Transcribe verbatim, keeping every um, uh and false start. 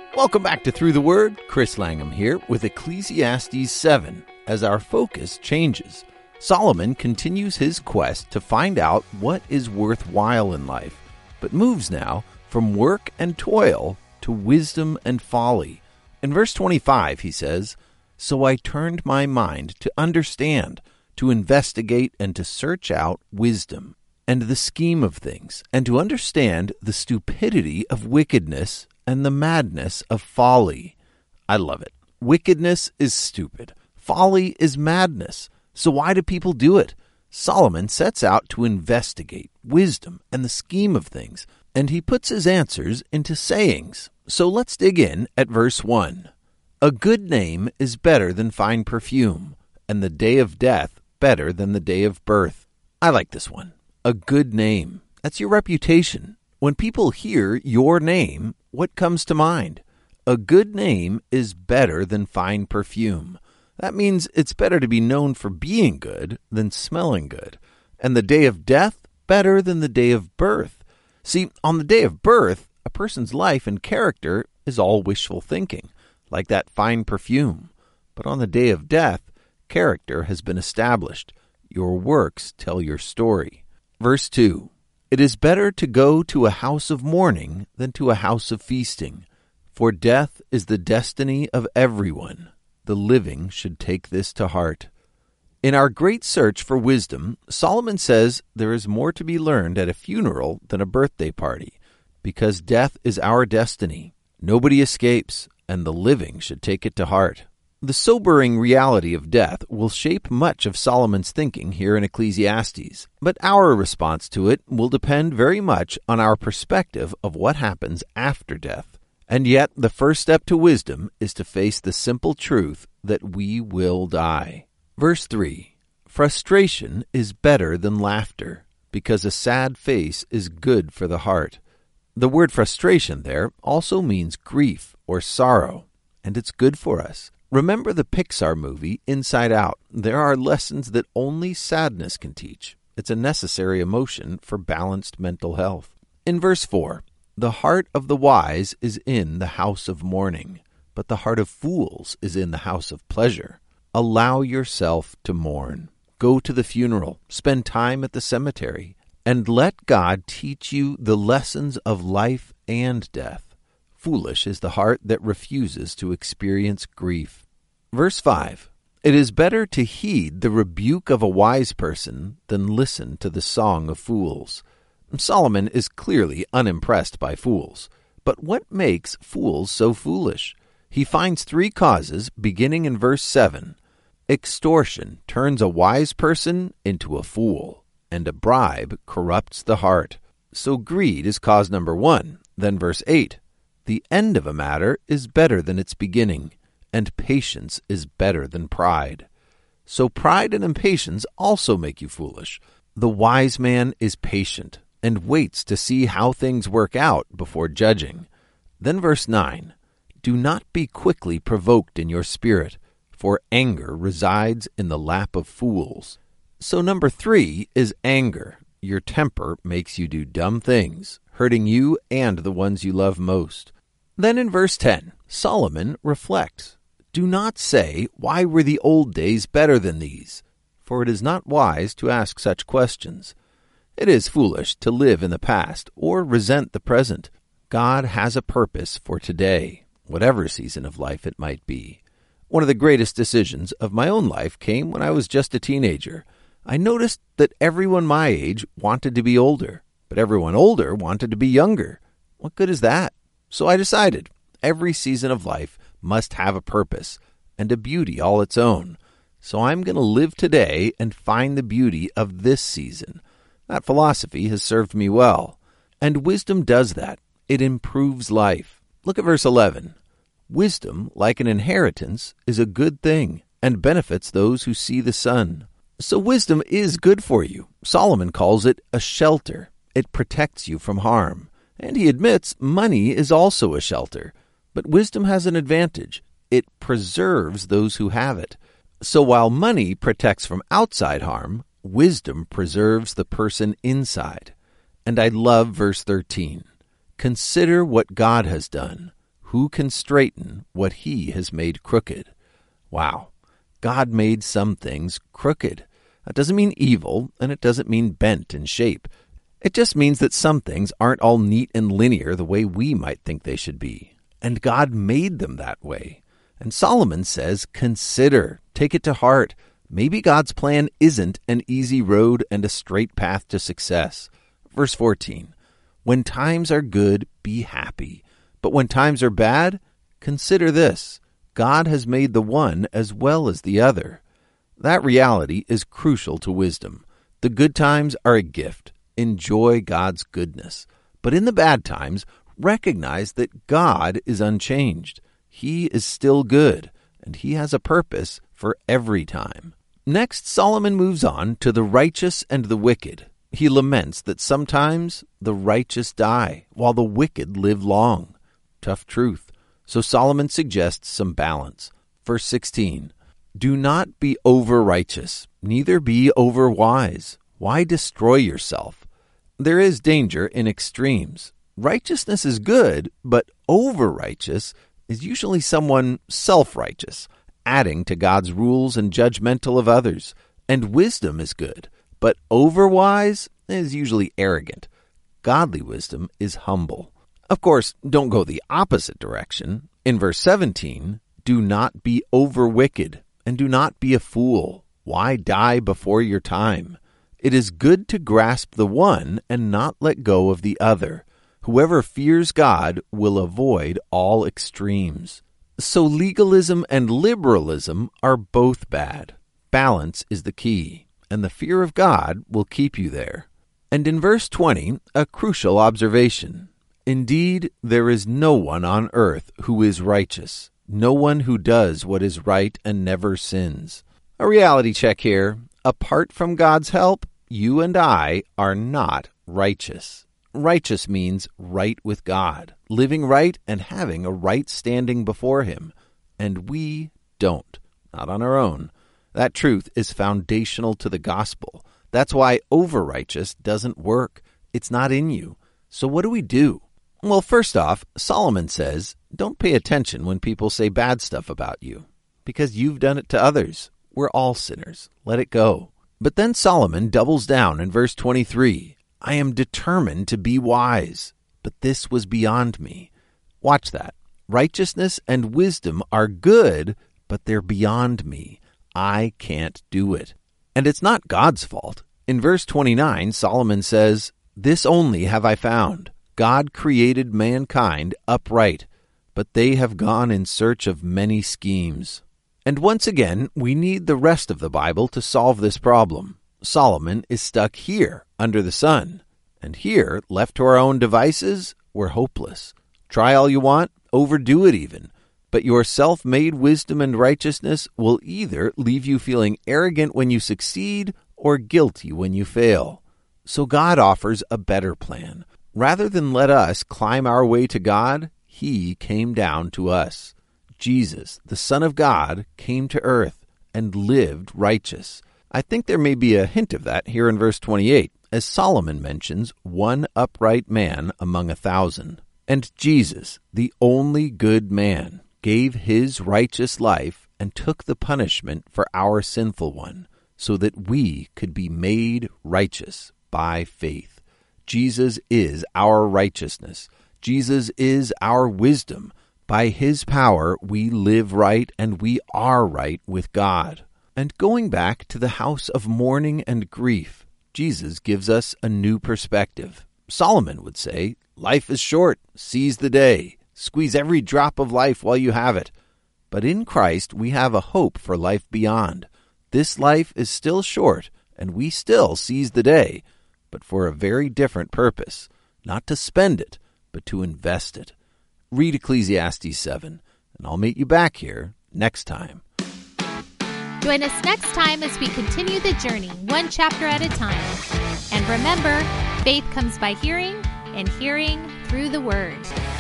Welcome back to Through the Word. Chris Langham here with Ecclesiastes seven. As our focus changes, Solomon continues his quest to find out what is worthwhile in life, but moves now from work and toil to wisdom and folly. In verse twenty-five, he says, "So I turned my mind to understand, to investigate, and to search out wisdom, and the scheme of things, and to understand the stupidity of wickedness and the madness of folly." I love it. Wickedness is stupid. Folly is madness. So why do people do it? Solomon sets out to investigate wisdom and the scheme of things, and he puts his answers into sayings. So let's dig in at verse one. "A good name is better than fine perfume, and the day of death better than the day of birth." I like this one. A good name. That's your reputation. When people hear your name, what comes to mind? A good name is better than fine perfume. That means it's better to be known for being good than smelling good. And the day of death, better than the day of birth. See, on the day of birth, a person's life and character is all wishful thinking, like that fine perfume. But on the day of death, character has been established. Your works tell your story. Verse two. "It is better to go to a house of mourning than to a house of feasting, for death is the destiny of everyone. The living should take this to heart." In our great search for wisdom, Solomon says there is more to be learned at a funeral than a birthday party, because death is our destiny. Nobody escapes, and the living should take it to heart. The sobering reality of death will shape much of Solomon's thinking here in Ecclesiastes, but our response to it will depend very much on our perspective of what happens after death. And yet, the first step to wisdom is to face the simple truth that we will die. Verse three, "Frustration is better than laughter, because a sad face is good for the heart." The word frustration there also means grief or sorrow, and it's good for us. Remember the Pixar movie, Inside Out. There are lessons that only sadness can teach. It's a necessary emotion for balanced mental health. In verse four, "The heart of the wise is in the house of mourning, but the heart of fools is in the house of pleasure." Allow yourself to mourn. Go to the funeral. Spend time at the cemetery. And let God teach you the lessons of life and death. Foolish is the heart that refuses to experience grief. Verse five, "It is better to heed the rebuke of a wise person than listen to the song of fools." Solomon is clearly unimpressed by fools. But what makes fools so foolish? He finds three causes, beginning in verse seven. "Extortion turns a wise person into a fool, and a bribe corrupts the heart." So greed is cause number one. Then verse eight, "The end of a matter is better than its beginning, and patience is better than pride." So pride and impatience also make you foolish. The wise man is patient and waits to see how things work out before judging. Then verse nine, "Do not be quickly provoked in your spirit, for anger resides in the lap of fools." So number three is anger. Your temper makes you do dumb things, hurting you and the ones you love most. Then in verse ten, Solomon reflects, "Do not say, 'Why were the old days better than these?' For it is not wise to ask such questions. It is foolish to live in the past or resent the present. God has a purpose for today, whatever season of life it might be." One of the greatest decisions of my own life came when I was just a teenager. I noticed that everyone my age wanted to be older, but everyone older wanted to be younger. What good is that? So I decided every season of life must have a purpose and a beauty all its own. So I'm going to live today and find the beauty of this season. That philosophy has served me well. And wisdom does that. It improves life. Look at verse eleven. "Wisdom, like an inheritance, is a good thing and benefits those who see the sun." So wisdom is good for you. Solomon calls it a shelter. It protects you from harm. And he admits money is also a shelter. But wisdom has an advantage. It preserves those who have it. So while money protects from outside harm, wisdom preserves the person inside. And I love verse thirteen. "Consider what God has done. Who can straighten what he has made crooked? Wow. God made some things crooked. That doesn't mean evil, and it doesn't mean bent in shape. It just means that some things aren't all neat and linear the way we might think they should be. And God made them that way. And Solomon says, consider, take it to heart. Maybe God's plan isn't an easy road and a straight path to success. Verse fourteen, when times are good, be happy. But when times are bad, consider this. God has made the one as well as the other. That reality is crucial to wisdom. The good times are a gift. Enjoy God's goodness. But in the bad times, recognize that God is unchanged. He is still good, and he has a purpose for every time. Next, Solomon moves on to the righteous and the wicked. He laments that sometimes the righteous die, while the wicked live long. Tough truth. So Solomon suggests some balance. Verse sixteen, do not be over-righteous, neither be over-wise. Why destroy yourself? There is danger in extremes. Righteousness is good, but over-righteous is usually someone self-righteous, adding to God's rules and judgmental of others. And wisdom is good, but over-wise is usually arrogant. Godly wisdom is humble. Of course, don't go the opposite direction. In verse seventeen, do not be over-wicked, and do not be a fool. Why die before your time? It is good to grasp the one and not let go of the other. Whoever fears God will avoid all extremes. So legalism and liberalism are both bad. Balance is the key, and the fear of God will keep you there. And in verse twenty, a crucial observation. Indeed, there is no one on earth who is righteous, no one who does what is right and never sins. A reality check here. Apart from God's help, you and I are not righteous. Righteous means right with God, living right and having a right standing before him. And we don't, not on our own. That truth is foundational to the gospel. That's why over-righteous doesn't work. It's not in you. So what do we do? Well, first off, Solomon says, don't pay attention when people say bad stuff about you, because you've done it to others. We're all sinners. Let it go. But then Solomon doubles down in verse twenty-three. I am determined to be wise, but this was beyond me. Watch that. Righteousness and wisdom are good, but they're beyond me. I can't do it. And it's not God's fault. In verse twenty-nine, Solomon says, this only have I found. God created mankind upright, but they have gone in search of many schemes. And once again, we need the rest of the Bible to solve this problem. Solomon is stuck here, under the sun. And here, left to our own devices, we're hopeless. Try all you want, overdo it even. But your self-made wisdom and righteousness will either leave you feeling arrogant when you succeed or guilty when you fail. So God offers a better plan. Rather than let us climb our way to God, he came down to us. Jesus, the Son of God, came to earth and lived righteous. I think there may be a hint of that here in verse twenty-eight, as Solomon mentions one upright man among a thousand. And Jesus, the only good man, gave his righteous life and took the punishment for our sinful one, so that we could be made righteous by faith. Jesus is our righteousness. Jesus is our wisdom. By his power, we live right and we are right with God. And going back to the house of mourning and grief, Jesus gives us a new perspective. Solomon would say, life is short, seize the day, squeeze every drop of life while you have it. But in Christ, we have a hope for life beyond. This life is still short, and we still seize the day, but for a very different purpose, not to spend it, but to invest it. Read Ecclesiastes seven, and I'll meet you back here next time. Join us next time as we continue the journey, one chapter at a time. And remember, faith comes by hearing, and hearing through the Word.